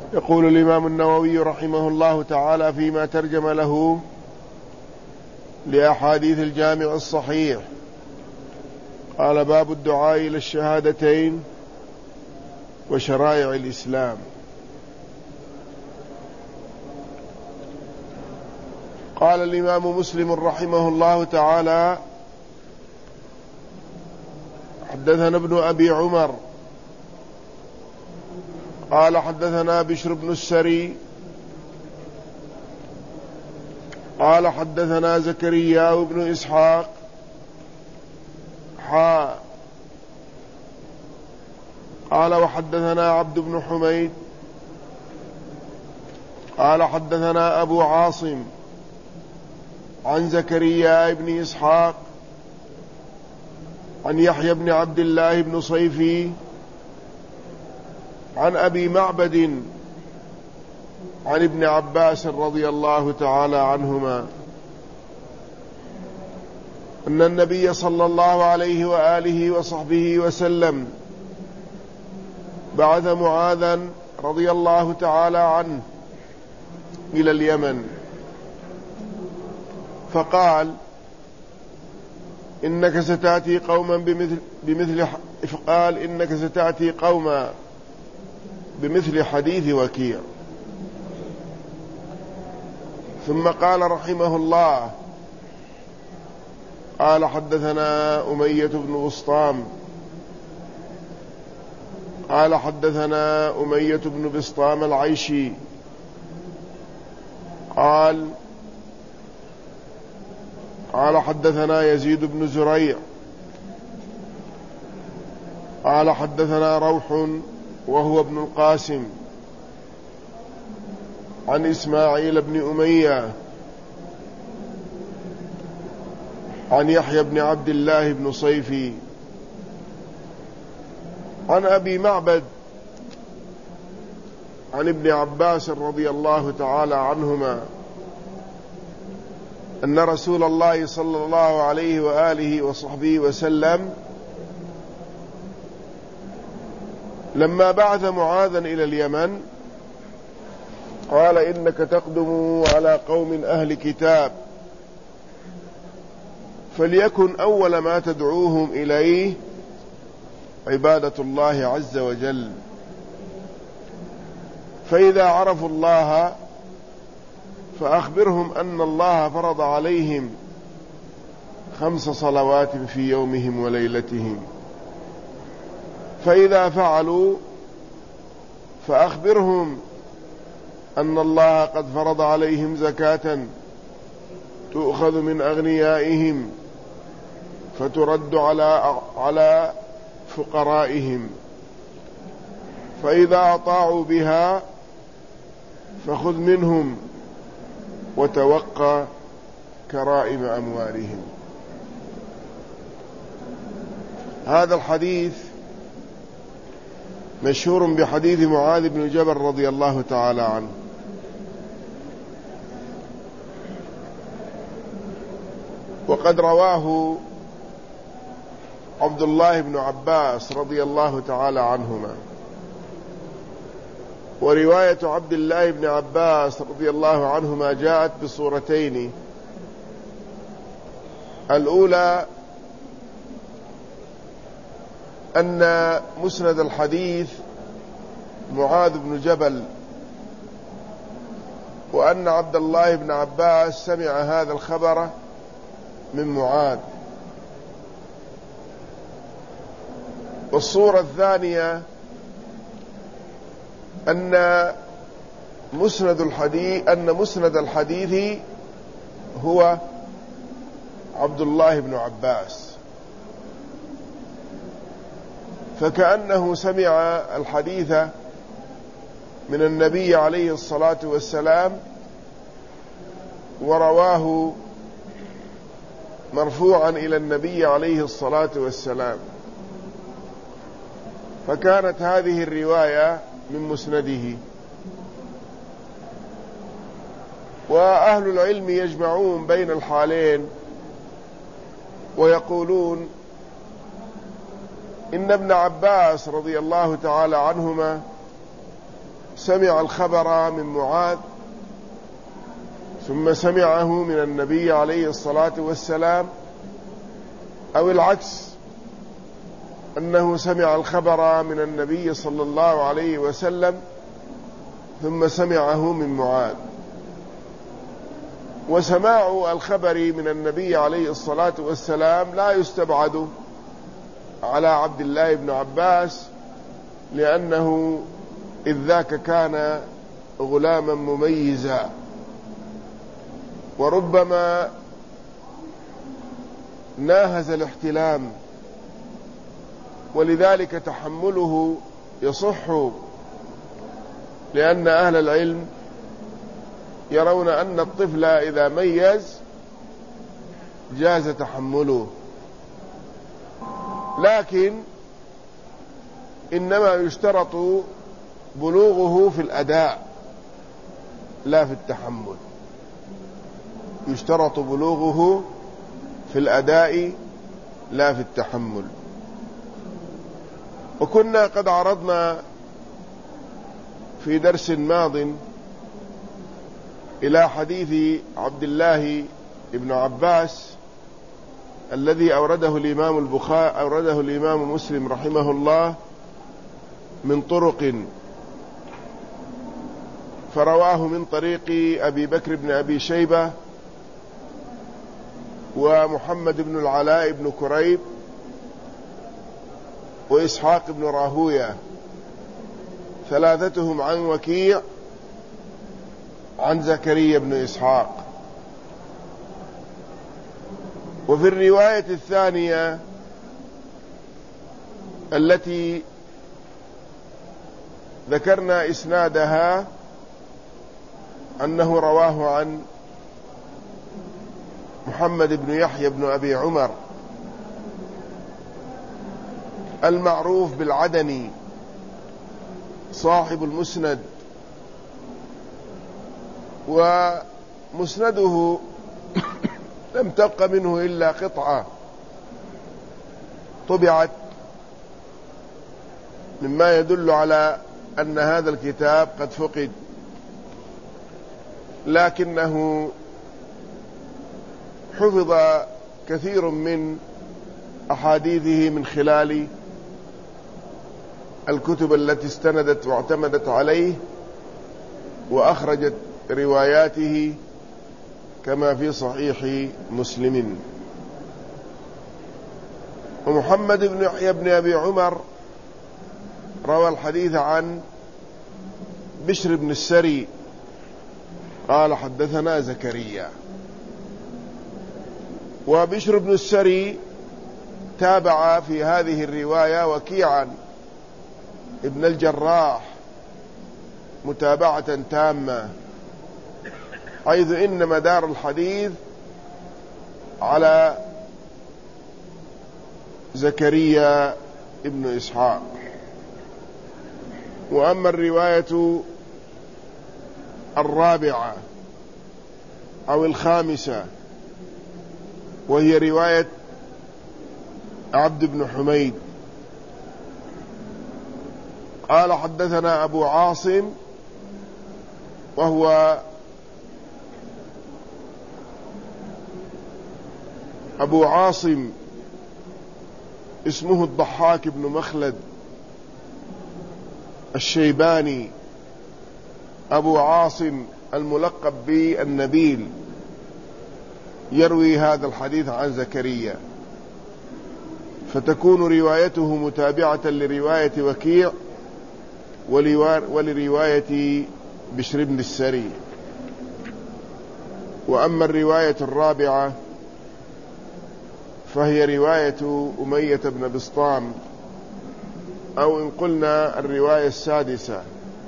يقول الإمام النووي رحمه الله تعالى فيما ترجم له لأحاديث الجامع الصحيح، قال: باب الدعاء إلى الشهادتين وشرائع الإسلام. قال الإمام مسلم رحمه الله تعالى: حدثنا ابن أبي عمر قال: حدثنا بشر بن السري قال: حدثنا زكريا بن إسحاق قال: وحدثنا عبد بن حميد قال: حدثنا أبو عاصم عن زكريا بن إسحاق عن يحيى بن عبد الله بن صيفي عن أبي معبد عن ابن عباس رضي الله تعالى عنهما أن النبي صلى الله عليه وآله وصحبه وسلم بعث معاذا رضي الله تعالى عنه إلى اليمن، فقال: إنك ستأتي قوما بمثل حديث وكيع. ثم قال رحمه الله: قال: حدثنا أمية بن بسطام قال: حدثنا أمية بن بسطام العيشي قال: حدثنا يزيد بن زريع قال: حدثنا روح وهو ابن القاسم عن إسماعيل بن أمية عن يحيى بن عبد الله بن صيفي عن أبي معبد عن ابن عباس رضي الله تعالى عنهما أن رسول الله صلى الله عليه وآله وصحبه وسلم لما بعث معاذا إلى اليمن قال: إنك تقدم على قوم أهل كتاب، فليكن أول ما تدعوهم إليه عبادة الله عز وجل، فإذا عرفوا الله فأخبرهم أن الله فرض عليهم 5 صلوات في يومهم وليلتهم، فإذا فعلوا فأخبرهم أن الله قد فرض عليهم زكاة تؤخذ من أغنيائهم فترد على فقرائهم، فإذا أطاعوا بها فخذ منهم وتوقى كرائم أموالهم. هذا الحديث مشهور بحديث معاذ بن جبل رضي الله تعالى عنه، وقد رواه عبد الله بن عباس رضي الله تعالى عنهما. ورواية عبد الله بن عباس رضي الله عنهما جاءت بصورتين: الأولى أن مسند الحديث معاذ بن جبل، وأن عبد الله بن عباس سمع هذا الخبر من معاذ. والصورة الثانية أن مسند الحديث هو عبد الله بن عباس، فكأنه سمع الحديث من النبي عليه الصلاة والسلام ورواه مرفوعا إلى النبي عليه الصلاة والسلام، فكانت هذه الرواية من مسنده. وأهل العلم يجمعون بين الحالين ويقولون إن ابن عباس رضي الله تعالى عنهما سمع الخبر من معاذ ثم سمعه من النبي عليه الصلاة والسلام، أو العكس، أنه سمع الخبر من النبي صلى الله عليه وسلم ثم سمعه من معاذ. وسماع الخبر من النبي عليه الصلاة والسلام لا يستبعد على عبد الله بن عباس، لأنه إذ ذاك كان غلاما مميزا، وربما ناهز الاحتلام، ولذلك تحمله يصح، لأن أهل العلم يرون أن الطفل إذا ميز جاز تحمله، لكن إنما يشترط بلوغه في الأداء لا في التحمل، يشترط بلوغه في الأداء لا في التحمل. وكنا قد عرضنا في درس ماض إلى حديث عبد الله بن عباس الذي أورده الإمام مسلم رحمه الله من طرق، فرواه من طريق أبي بكر بن أبي شيبة ومحمد بن العلاء بن كريب وإسحاق بن راهوية، ثلاثتهم عن وكيع عن زكريا بن إسحاق. وفي الرواية الثانية التي ذكرنا إسنادها أنه رواه عن محمد بن يحيى بن أبي عمر المعروف بالعدني صاحب المسند، ومسنده لم تبق منه إلا قطعة طبعت، مما يدل على أن هذا الكتاب قد فقد، لكنه حفظ كثير من أحاديثه من خلال الكتب التي استندت واعتمدت عليه، وأخرجت رواياته كما في صحيح مسلم. ومحمد بن يحيى بن أبي عمر روى الحديث عن بشر بن السري قال حدثنا زكريا، وبشر بن السري تابع في هذه الرواية وكيعا ابن الجراح متابعة تامة، حيث إن مدار الحديث على زكريا ابن إسحاق. وأما الرواية الرابعة أو الخامسة وهي رواية عبد بن حميد قال حدثنا أبو عاصم، وهو أبو عاصم اسمه الضحاك بن مخلد الشيباني، أبو عاصم الملقب بالنبيل، يروي هذا الحديث عن زكريا، فتكون روايته متابعة لرواية وكيع ولرواية بشر بن السري. وأما الرواية الرابعة فهي رواية أمية بن بسطام، أو إن قلنا الرواية السادسة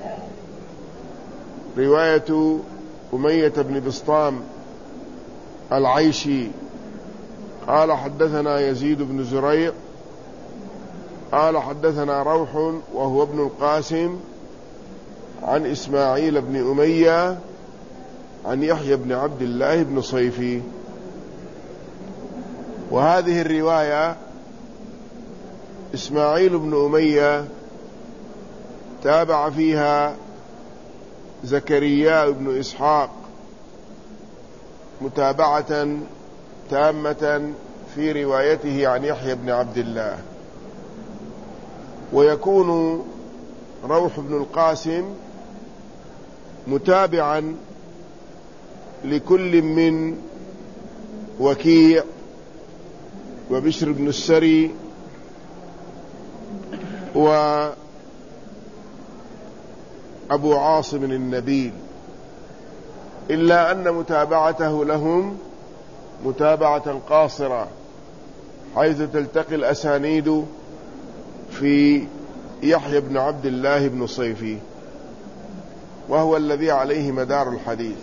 رواية أمية بن بسطام العيشي قال حدثنا يزيد بن زريع قال حدثنا روح وهو ابن القاسم عن إسماعيل بن أمية عن يحيى بن عبد الله بن صيفي. وهذه الرواية إسماعيل بن أمية تابع فيها زكريا بن إسحاق متابعة تامة في روايته عن يحيى بن عبد الله، ويكون روح بن القاسم متابعا لكل من وكيع وبشر بن السري وأبو عاصم النبيل، إلا أن متابعته لهم متابعة قاصرة، حيث تلتقي الأسانيد في يحيى بن عبد الله بن صيفي، وهو الذي عليه مدار الحديث.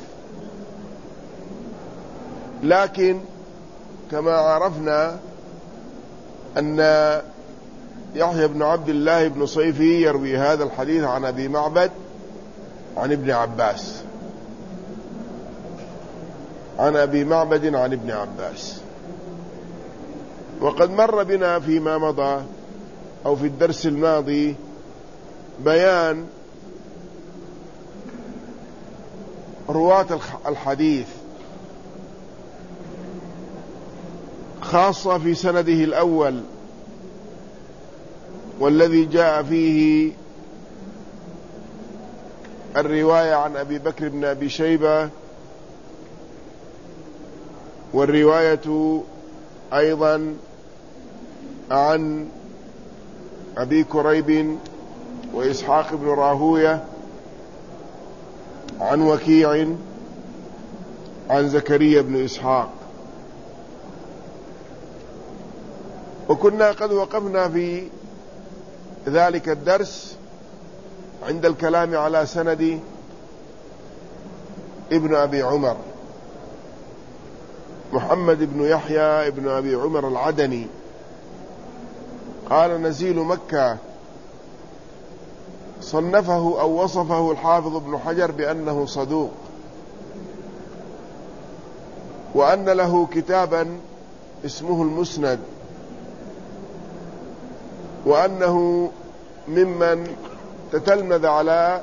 لكن كما عرفنا أن يحيى بن عبد الله بن صيفي يروي هذا الحديث عن أبي معبد عن ابن عباس، عن أبي معبد عن ابن عباس. وقد مر بنا فيما مضى أو في الدرس الماضي بيان رواة الحديث، خاصة في سنده الأول والذي جاء فيه الرواية عن أبي بكر بن أبي شيبة، والرواية أيضا عن أبي كريب وإسحاق بن راهوية عن وكيع عن زكريا بن إسحاق. وكنا قد وقفنا في ذلك الدرس عند الكلام على سند ابن أبي عمر محمد بن يحيى ابن أبي عمر العدني. قال نزيل مكة، صنفه أو وصفه الحافظ ابن حجر بأنه صدوق، وأن له كتابا اسمه المسند، وأنه ممن تتلمذ على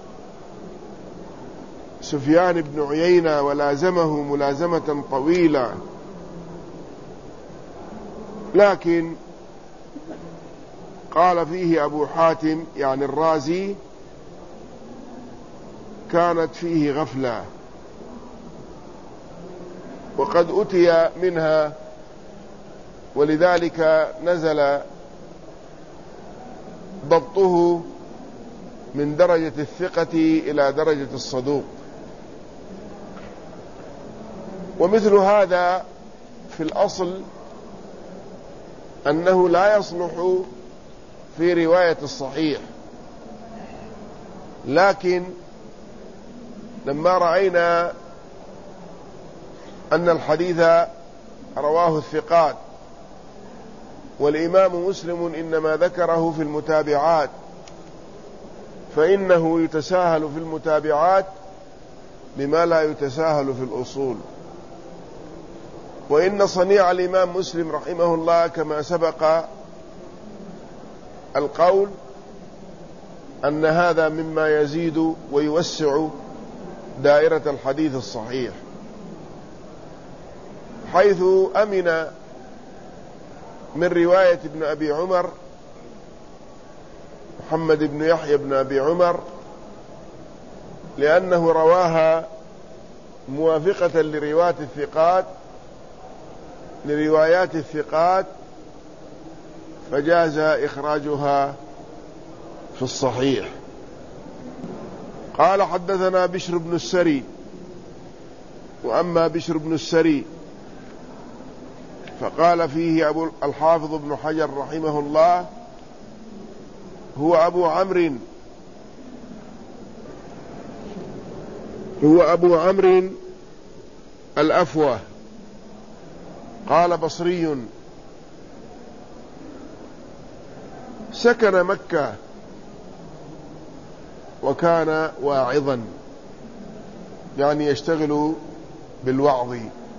سفيان بن عيينة ولازمه ملازمة طويلة. لكن قال فيه أبو حاتم يعني الرازي كانت فيه غفلة، وقد أتي منها، ولذلك نزل ضبطه من درجة الثقة إلى درجة الصدوق. ومثل هذا في الأصل أنه لا يصلح في رواية الصحيح، لكن لما رأينا أن الحديث رواه الثقات، والإمام مسلم إنما ذكره في المتابعات، فإنه يتساهل في المتابعات بما لا يتساهل في الأصول. وإن صنيع الإمام مسلم رحمه الله كما سبق القول أن هذا مما يزيد ويوسع دائرة الحديث الصحيح، حيث أمن من رواية ابن أبي عمر محمد بن يحيى بن أبي عمر، لأنه رواها موافقة لروايات الثقات، فجاز إخراجها في الصحيح. قال حدثنا بشر بن السري. وأما بشر بن السري فقال فيه الحافظ ابن حجر رحمه الله هو أبو عمرو الأفوه. قال بصري سكن مكة وكان واعظا، يعني يشتغل بالوعظ،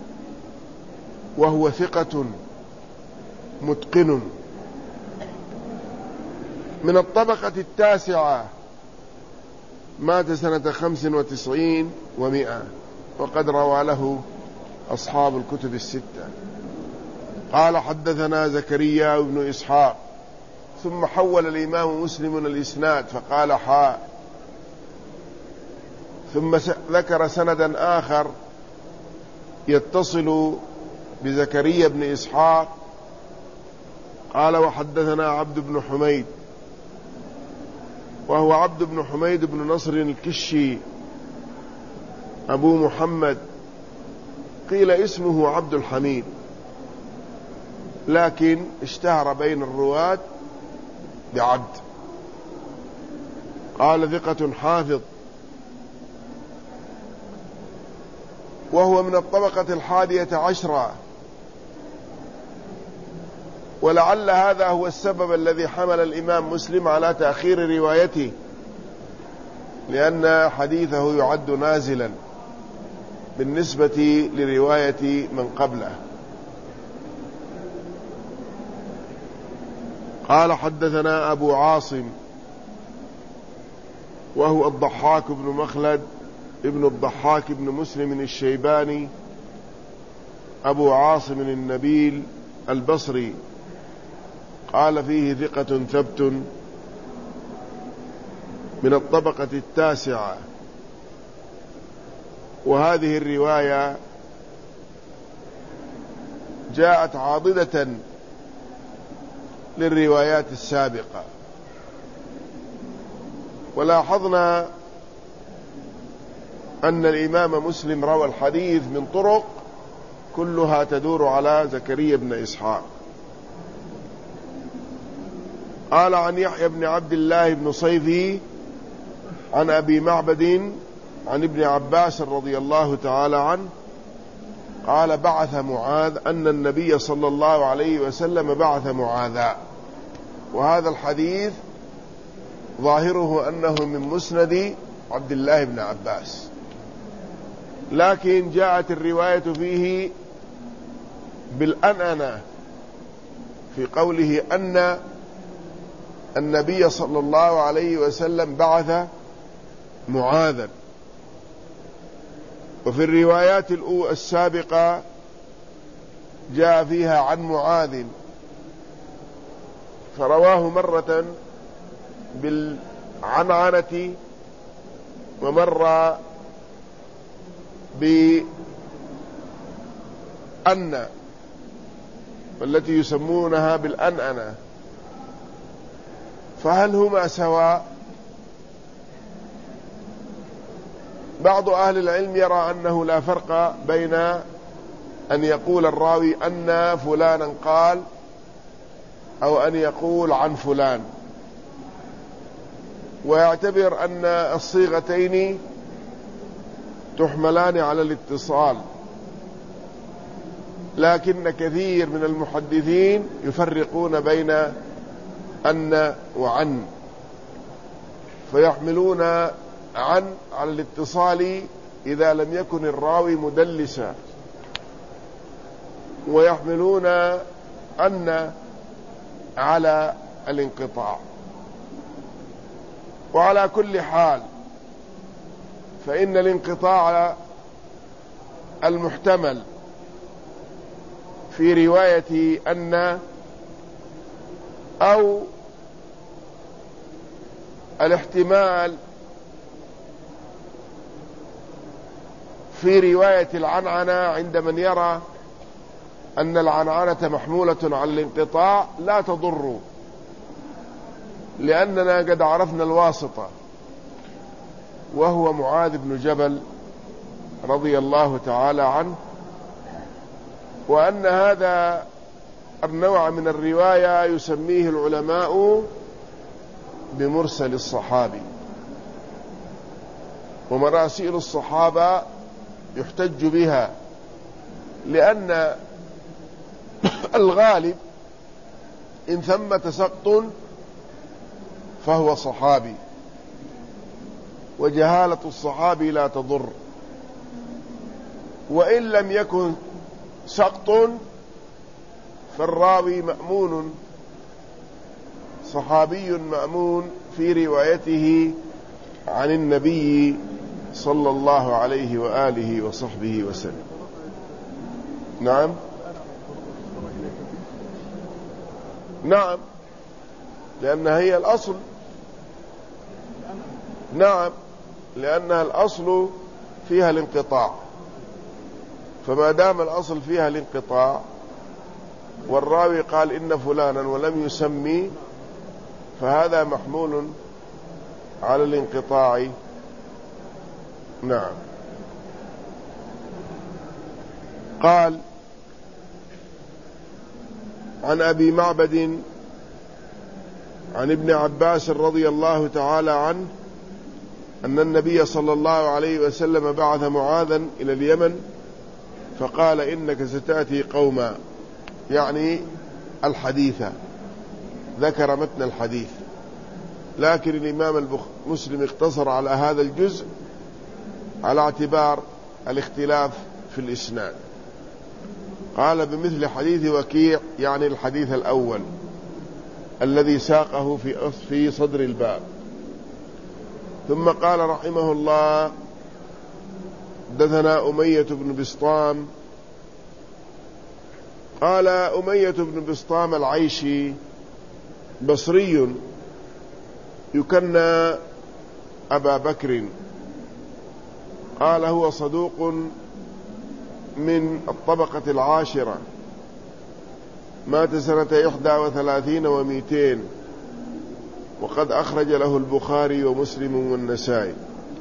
وهو ثقة متقن من الطبقة التاسعة مات سنة 95 و100، وقد روى له أصحاب الكتب الستة. قال حدثنا زكريا بن إسحاق، ثم حول الإمام مسلم الإسناد فقال حاء، ثم ذكر سندا آخر يتصل بزكريا بن إسحاق. قال وحدثنا عبد بن حميد، وهو عبد بن حميد بن نصر الكشي أبو محمد، قيل اسمه عبد الحميد، لكن اشتهر بين الرواة بعبد. قال ثقة حافظ، وهو من الطبقة 11، ولعل هذا هو السبب الذي حمل الإمام مسلم على تأخير روايته، لأن حديثه يعد نازلا بالنسبة لرواية من قبله. قال حدثنا أبو عاصم، وهو الضحاك بن مخلد ابن الضحاك بن مسلم الشيباني أبو عاصم النبيل البصري، قال فيه ثقة ثبت من الطبقة 9. وهذه الرواية جاءت عاضدة للروايات السابقة، ولاحظنا أن الإمام مسلم روى الحديث من طرق كلها تدور على زكريا بن إسحاق. قال عن يحيى بن عبد الله بن صيفي عن أبي معبد عن ابن عباس رضي الله تعالى عنه قال بعث معاذ، أن النبي صلى الله عليه وسلم بعث معاذا. وهذا الحديث ظاهره أنه من مسند عبد الله بن عباس، لكن جاءت الرواية فيه بالأنأنة في قوله أن النبي صلى الله عليه وسلم بعث معاذا. وفي الروايات السابقة جاء فيها عن معاذ، فرواه مرة بالعنعنة ومرة بأن، والتي يسمونها بالأنأنة، فهل هما سواء؟ بعض أهل العلم يرى أنه لا فرق بين أن يقول الراوي أن فلانا قال أو أن يقول عن فلان، ويعتبر أن الصيغتين تحملان على الاتصال، لكن كثير من المحدثين يفرقون بين أن وعن، فيحملون عن على الاتصال إذا لم يكن الراوي مدلسا، ويحملون أن على الانقطاع. وعلى كل حال فإن الانقطاع المحتمل في رواية أن أو الاحتمال في رواية العنعنة عند من يرى أن العنعنة محمولة على الانقطاع لا تضر، لأننا قد عرفنا الواسطة وهو معاذ بن جبل رضي الله تعالى عنه، وأن هذا النوع من الرواية يسميه العلماء بمرسل الصحابي. ومراسيل الصحابة يحتج بها، لأن الغالب إن ثمة سقط فهو صحابي، وجهالة الصحابي لا تضر، وإن لم يكن سقط فالراوي مأمون، صحابي مأمون في روايته عن النبي صلى الله عليه وآله وصحبه وسلم. نعم نعم، لأنها هي الأصل. نعم، لأنها الأصل فيها الانقطاع، فما دام الأصل فيها الانقطاع والراوي قال إن فلانا ولم يسمي، فهذا محمول على الانقطاع. نعم. قال عن أبي معبد عن ابن عباس رضي الله تعالى عنه أن النبي صلى الله عليه وسلم بعث معاذا إلى اليمن فقال إنك ستأتي قوما، يعني الحديثة، ذكر متن الحديث، لكن الإمام مسلم اقتصر على هذا الجزء على اعتبار الاختلاف في الإسناد. قال بمثل حديث وكيع، يعني الحديث الأول الذي ساقه في صدر الباب. ثم قال رحمه الله حدثنا أمية بن بسطام. قال أمية بن بسطام العيشي بصري يكنى أبا بكر. قال هو صدوق من الطبقة العاشرة، مات سنة 31 و200، وقد أخرج له البخاري ومسلم والنسائي.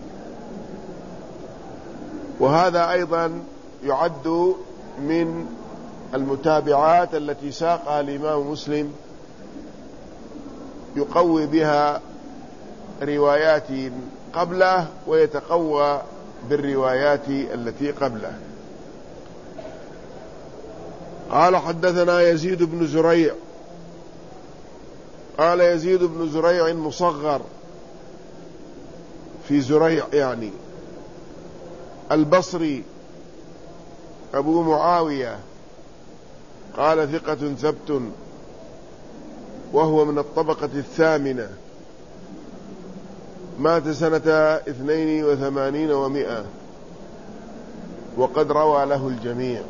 وهذا أيضا يعد من المتابعات التي ساقها الإمام مسلم يقوي بها روايات قبله ويتقوى بالروايات التي قبله. قال حدثنا يزيد بن زريع. قال يزيد بن زريع مصغر في زريع، يعني البصري أبو معاوية، قال ثقة ثبت، وهو من الطبقة الثامنة، مات سنة 82 و100، وقد روى له الجميع.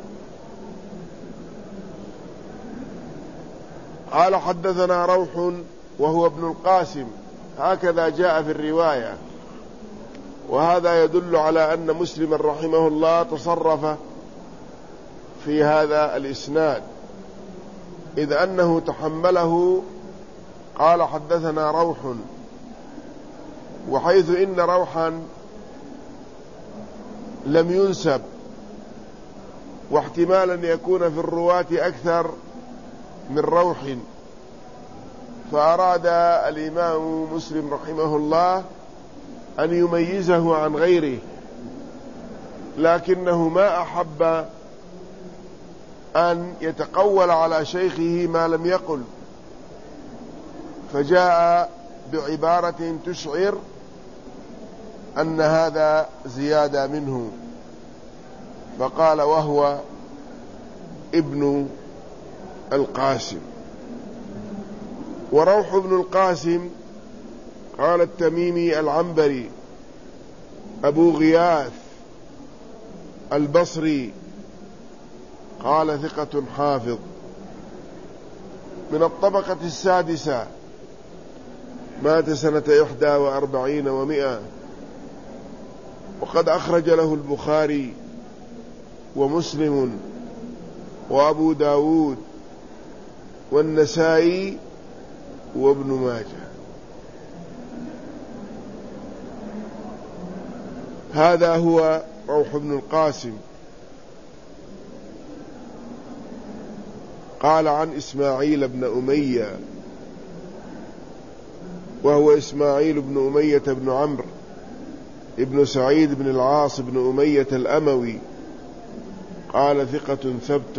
قال حدثنا روح وهو ابن القاسم، هكذا جاء في الرواية، وهذا يدل على أن مسلم رحمه الله تصرف في هذا الإسناد، إذ أنه تحمله. قال حدثنا روح، وحيث إن روحا لم ينسب، واحتمال أن يكون في الرواة أكثر من روح، فأراد الإمام مسلم رحمه الله أن يميزه عن غيره، لكنه ما أحب أن يتقول على شيخه ما لم يقل، فجاء بعبارة تشعر أن هذا زيادة منه، فقال وهو ابن القاسم. وروح ابن القاسم قال التميمي العنبري أبو غياث البصري، قال ثقة حافظ، من الطبقة السادسة، مات سنة 41 و100، وقد أخرج له البخاري ومسلم وأبو داود والنسائي وابن ماجه. هذا هو روح بن القاسم. قال عن إسماعيل بن أمية، وهو إسماعيل بن أمية بن عمرو ابن سعيد بن العاص بن أمية الأموي، قال ثقة ثبت،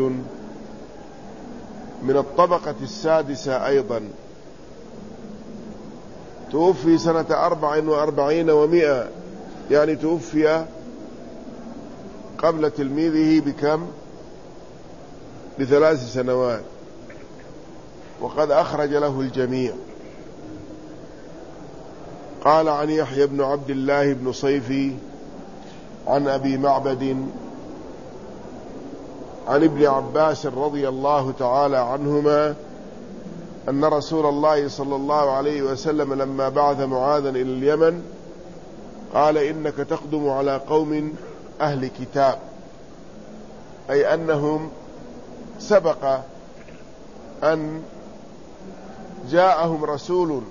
من الطبقة السادسة أيضا، توفي سنة 44 و100، يعني توفي قبل تلميذه بكم؟ ب3 سنوات، وقد أخرج له الجميع. قال عن يحيى بن عبد الله بن صيفي عن أبي معبد عن ابن عباس رضي الله تعالى عنهما أن رسول الله صلى الله عليه وسلم لما بعث معاذا إلى اليمن قال إنك تقدم على قوم أهل كتاب، أي أنهم سبق أن جاءهم رسول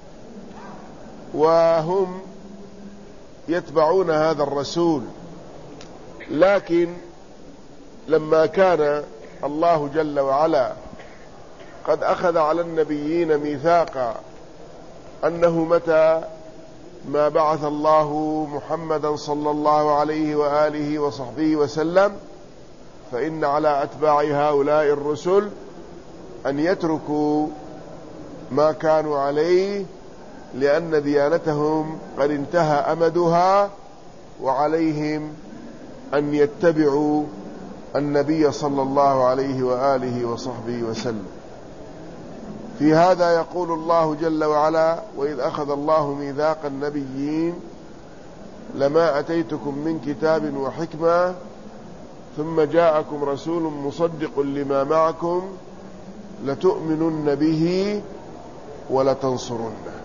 وهم يتبعون هذا الرسول، لكن لما كان الله جل وعلا قد أخذ على النبيين ميثاقا أنه متى ما بعث الله محمدا صلى الله عليه وآله وصحبه وسلم فإن على أتباع هؤلاء الرسل أن يتركوا ما كانوا عليه، لأن ديانتهم قد انتهى أمدها، وعليهم أن يتبعوا النبي صلى الله عليه وآله وصحبه وسلم. في هذا يقول الله جل وعلا: وإذ أخذ الله ميثاق النبيين لما أتيتكم من كتاب وحكمة ثم جاءكم رسول مصدق لما معكم لتؤمنن به ولتنصرنه.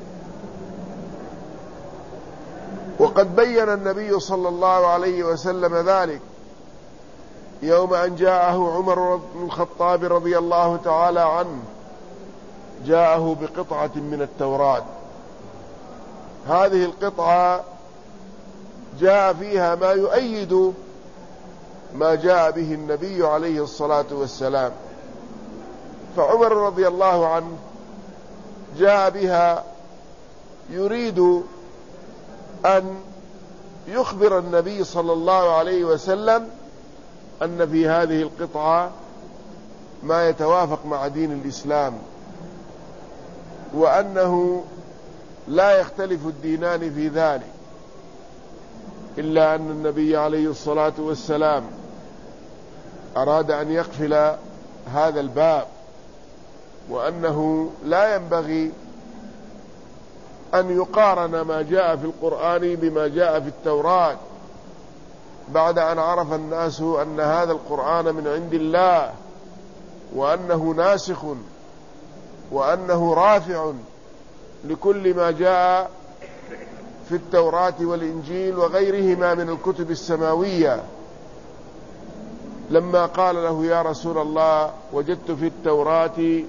وقد بين النبي صلى الله عليه وسلم ذلك يوم أن جاءه عمر بن الخطاب رضي الله تعالى عنه، جاءه بقطعة من التوراة. هذه القطعة جاء فيها ما يؤيد ما جاء به النبي عليه الصلاة والسلام، فعمر رضي الله عنه جاء بها يريد أن يخبر النبي صلى الله عليه وسلم أن في هذه القطعة ما يتوافق مع دين الإسلام، وأنه لا يختلف الدينان في ذلك، إلا أن النبي عليه الصلاة والسلام أراد أن يقفل هذا الباب، وأنه لا ينبغي أن يقارن ما جاء في القرآن بما جاء في التوراة، بعد أن عرف الناس أن هذا القرآن من عند الله، وأنه ناسخ وأنه رافع لكل ما جاء في التوراة والإنجيل وغيرهما من الكتب السماوية. لما قال له: يا رسول الله وجدت في التوراة،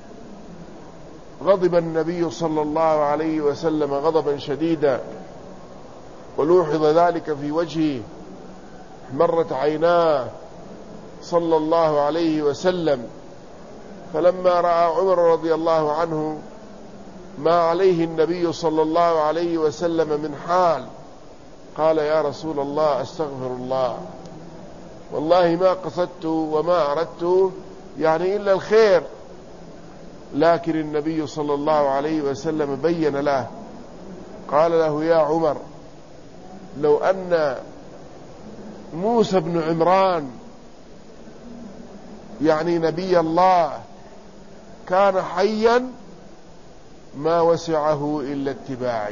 غضب النبي صلى الله عليه وسلم غضبا شديدا، ولوحظ ذلك في وجهه، مرت عيناه صلى الله عليه وسلم. فلما رأى عمر رضي الله عنه ما عليه النبي صلى الله عليه وسلم من حال، قال: يا رسول الله استغفر الله، والله ما قصدت وما أردت يعني إلا الخير. لكن النبي صلى الله عليه وسلم بين له، قال له: يا عمر، لو أن موسى بن عمران يعني نبي الله كان حيا ما وسعه إلا اتباعي،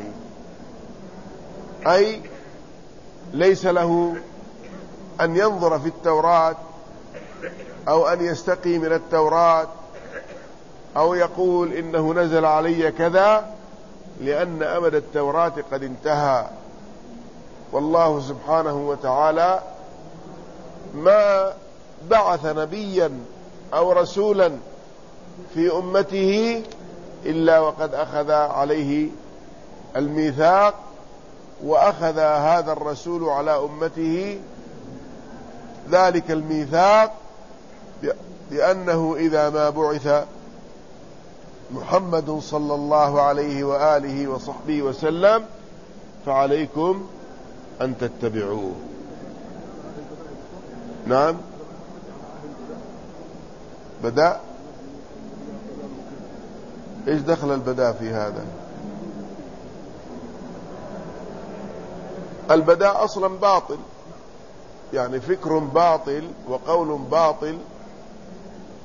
أي ليس له أن ينظر في التوراة أو أن يستقي من التوراة أو يقول إنه نزل علي كذا، لأن أمد التوراة قد انتهى. والله سبحانه وتعالى ما بعث نبيا أو رسولا في أمته إلا وقد أخذ عليه الميثاق، وأخذ هذا الرسول على أمته ذلك الميثاق بأنه إذا ما بعث محمد صلى الله عليه وآله وصحبه وسلم فعليكم أن تتبعوه. نعم، بدأ. إيش دخل البداء في هذا؟ البداء أصلا باطل، يعني فكر باطل وقول باطل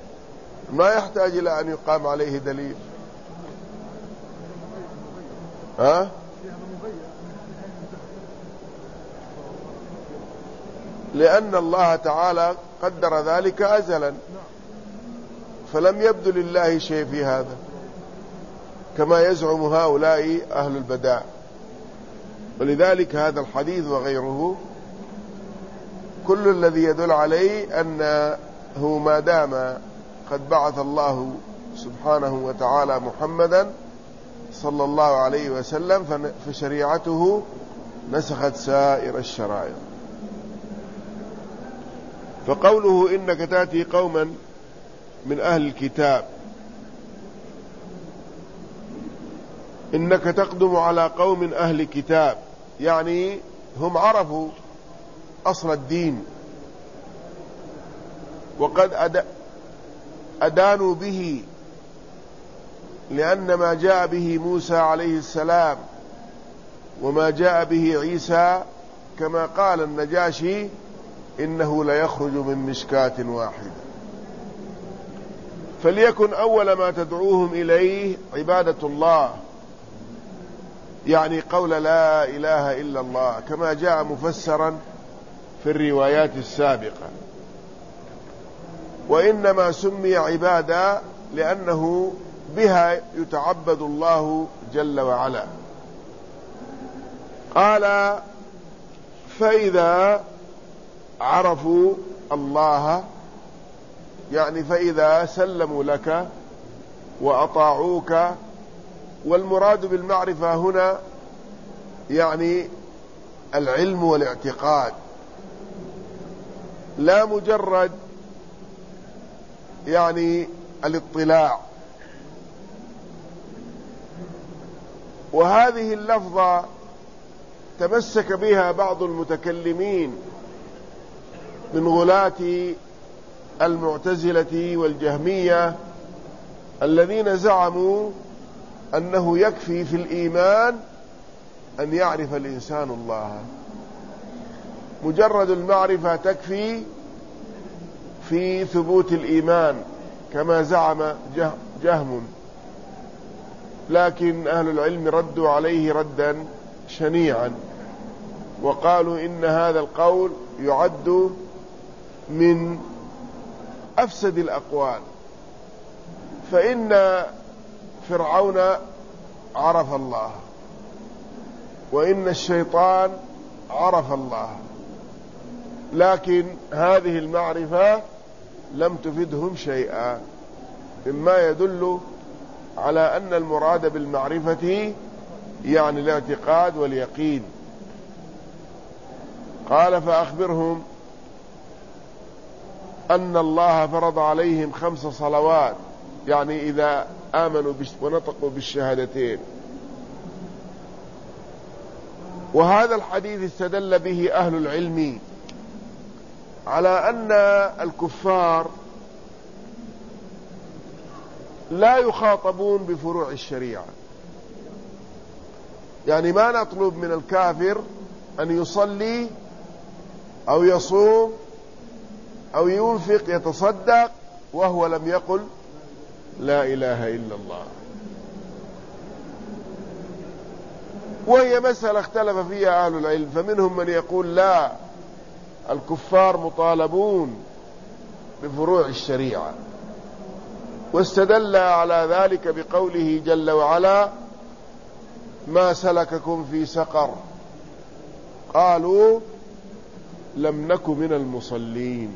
ما يحتاج إلى أن يقام عليه دليل. ها؟ لأن الله تعالى قدر ذلك أزلا، فلم يبدو لله شيء في هذا كما يزعم هؤلاء أهل البداع. ولذلك هذا الحديث وغيره كل الذي يدل عليه أنه ما دام قد بعث الله سبحانه وتعالى محمدا صلى الله عليه وسلم فشريعته نسخت سائر الشرائع. فقوله إنك تأتي قوما من أهل الكتاب، إنك تقدم على قوم أهل كتاب، يعني هم عرفوا أصل الدين وقد أدانوا به، لأن ما جاء به موسى عليه السلام وما جاء به عيسى كما قال النجاشي إنه ليخرج من مشكاة واحدة. فليكن أول ما تدعوهم إليه عبادة الله، يعني قول لا إله إلا الله كما جاء مفسرا في الروايات السابقة. وإنما سمي عبادة لأنه بها يتعبد الله جل وعلا. قال فإذا عرفوا الله، يعني فإذا سلموا لك وأطاعوك. والمراد بالمعرفة هنا يعني العلم والاعتقاد، لا مجرد يعني الاطلاع. وهذه اللفظة تمسك بها بعض المتكلمين من غلاة المعتزلة والجهمية الذين زعموا أنه يكفي في الإيمان أن يعرف الإنسان الله، مجرد المعرفة تكفي في ثبوت الإيمان كما زعم جهم. لكن أهل العلم ردوا عليه ردا شنيعا وقالوا إن هذا القول يعد من أفسد الأقوال، فإن فرعون عرف الله وإن الشيطان عرف الله، لكن هذه المعرفة لم تفدهم شيئا، مما يدل على أن المراد بالمعرفة يعني الاعتقاد واليقين. قال فأخبرهم أن الله فرض عليهم 5 صلوات، يعني إذا آمنوا ونطقوا بالشهادتين. وهذا الحديث استدل به أهل العلم على أن الكفار لا يخاطبون بفروع الشريعة، يعني ما نطلب من الكافر أن يصلي أو يصوم أو ينفق يتصدق وهو لم يقل لا إله إلا الله. وهي مسألة اختلف فيها أهل العلم، فمنهم من يقول لا، الكفار مطالبون بفروع الشريعة، واستدل على ذلك بقوله جل وعلا ما سلككم في سقر قالوا لم نك من المصلين.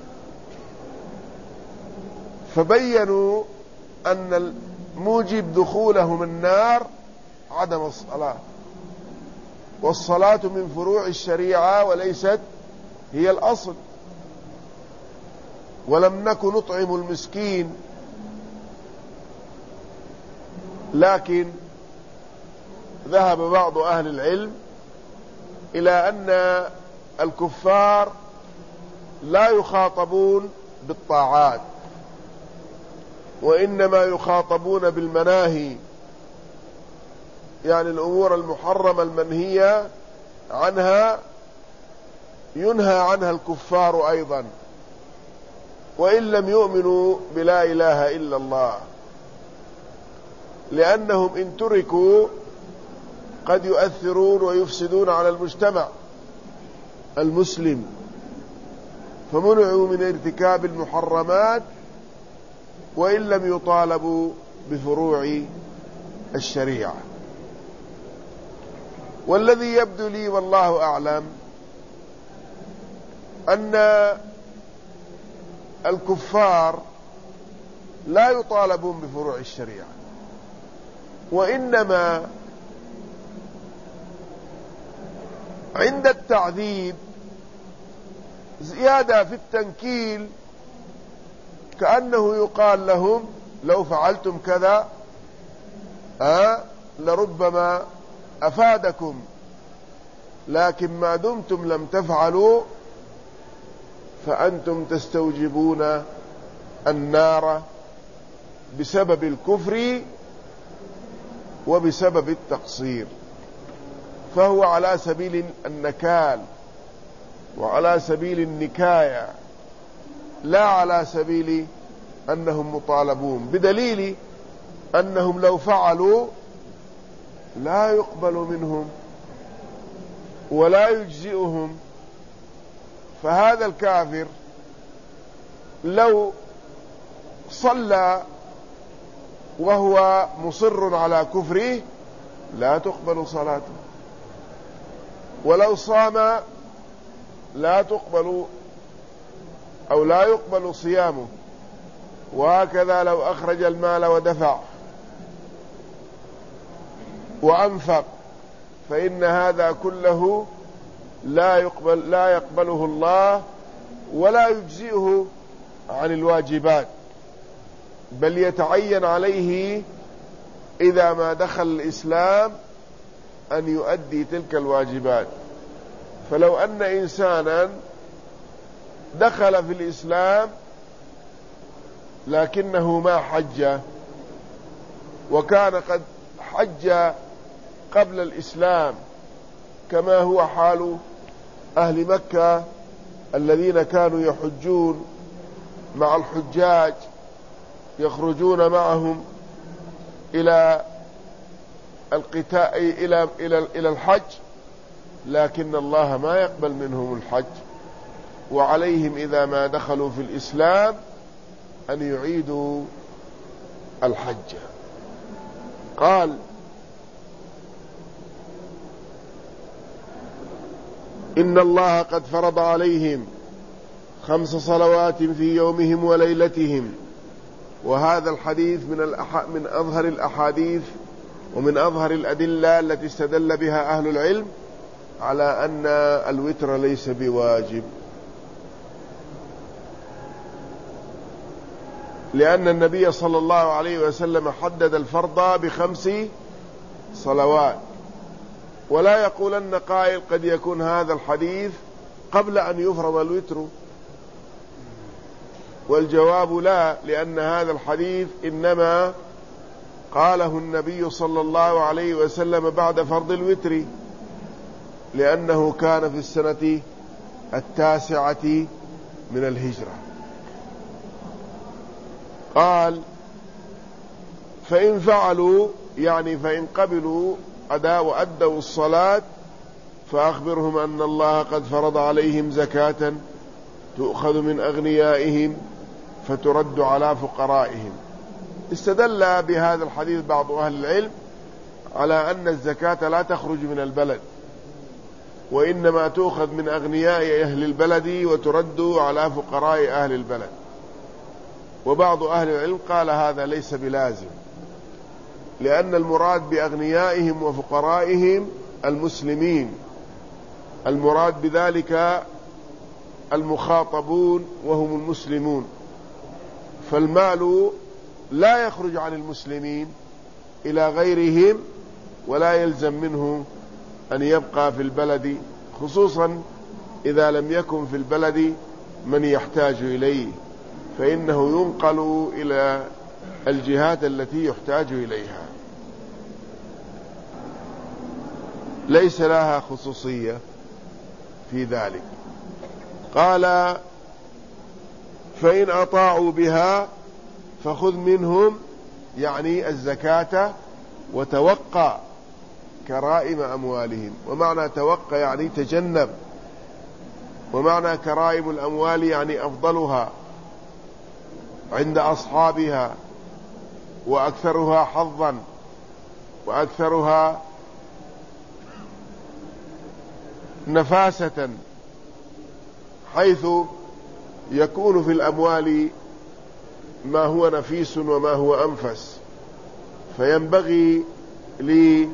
فبينوا أن الموجب دخولهم النار عدم الصلاة، والصلاة من فروع الشريعة وليست هي الأصل. ولم نك نطعم المسكين، لكن ذهب بعض أهل العلم إلى أن الكفار لا يخاطبون بالطاعات، وإنما يخاطبون بالمناهي، يعني الأمور المحرمة المنهية عنها ينهى عنها الكفار أيضا، وإن لم يؤمنوا بلا إله إلا الله، لأنهم إن تركوا قد يؤثرون ويفسدون على المجتمع المسلم، فمنعوا من ارتكاب المحرمات وإن لم يطالبوا بفروع الشريعة. والذي يبدو لي والله أعلم أن الكفار لا يطالبون بفروع الشريعة، وإنما عند التعذيب زيادة في التنكيل، كأنه يقال لهم لو فعلتم كذا لربما أفادكم، لكن ما دمتم لم تفعلوا فأنتم تستوجبون النار بسبب الكفر وبسبب التقصير. فهو على سبيل النكال وعلى سبيل النكاية، لا على سبيل أنهم مطالبون، بدليل أنهم لو فعلوا لا يقبل منهم ولا يجزئهم. فهذا الكافر لو صلى وهو مصر على كفره لا تقبل صلاته، ولو صام لا تقبل أو لا يقبل صيامه، وهكذا لو أخرج المال ودفع وأنفق فإن هذا كله لا يقبله الله ولا يجزئه عن الواجبات، بل يتعين عليه إذا ما دخل الإسلام أن يؤدي تلك الواجبات. فلو أن إنسانا دخل في الإسلام لكنه ما حج، وكان قد حج قبل الإسلام كما هو حال أهل مكة الذين كانوا يحجون مع الحجاج، يخرجون معهم إلى القتال إلى الحج، لكن الله ما يقبل منهم الحج، وعليهم إذا ما دخلوا في الإسلام أن يعيدوا الحج. قال: إن الله قد فرض عليهم 5 صلوات في يومهم وليلتهم. وهذا الحديث من أظهر الأحاديث ومن أظهر الأدلة التي استدل بها أهل العلم على أن الوتر ليس بواجب، لأن النبي صلى الله عليه وسلم حدد الفرض ب5 صلوات. ولا يقولن قائل قد يكون هذا الحديث قبل أن يفرض الوتر، والجواب لا، لأن هذا الحديث إنما قاله النبي صلى الله عليه وسلم بعد فرض الوتر، لأنه كان في السنة 9 من الهجرة. قال: فإن فعلوا، يعني فإن قبلوا وأدوا الصلاة، فأخبرهم أن الله قد فرض عليهم زكاة تؤخذ من أغنيائهم فترد على فقرائهم. استدل بهذا الحديث بعض أهل العلم على أن الزكاة لا تخرج من البلد، وإنما تؤخذ من أغنياء أهل البلد وترد على فقراء أهل البلد. وبعض أهل العلم قال هذا ليس بلازم، لأن المراد بأغنيائهم وفقرائهم المسلمين، المراد بذلك المخاطبون وهم المسلمون، فالمال لا يخرج عن المسلمين إلى غيرهم، ولا يلزم منه أن يبقى في البلد، خصوصا إذا لم يكن في البلد من يحتاج إليه، فإنه ينقل إلى الجهات التي يحتاج إليها، ليس لها خصوصية في ذلك. قال: فإن أطاعوا بها فخذ منهم، يعني الزكاة، وتوقع كرائم أموالهم. ومعنى توقى يعني تجنب، ومعنى كرائم الأموال يعني أفضلها عند أصحابها وأكثرها حظا وأكثرها نفاسة، حيث يكون في الأموال ما هو نفيس وما هو أنفس. فينبغي لعامل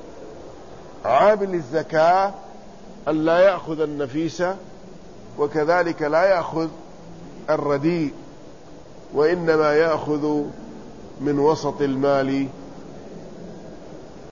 الزكاة أن لا يأخذ النفيس، وكذلك لا يأخذ الرديء، وإنما يأخذ من وسط المال